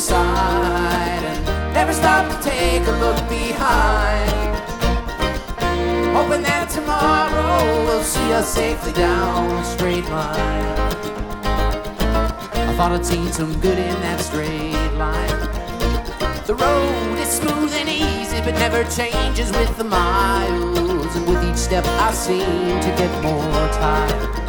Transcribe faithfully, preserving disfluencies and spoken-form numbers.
side and never stop to take a look behind. Hoping that tomorrow will see us safely down a straight line. I thought I'd seen some good in that straight line. The road is smooth and easy, but never changes with the miles. And with each step I seem to get more tired.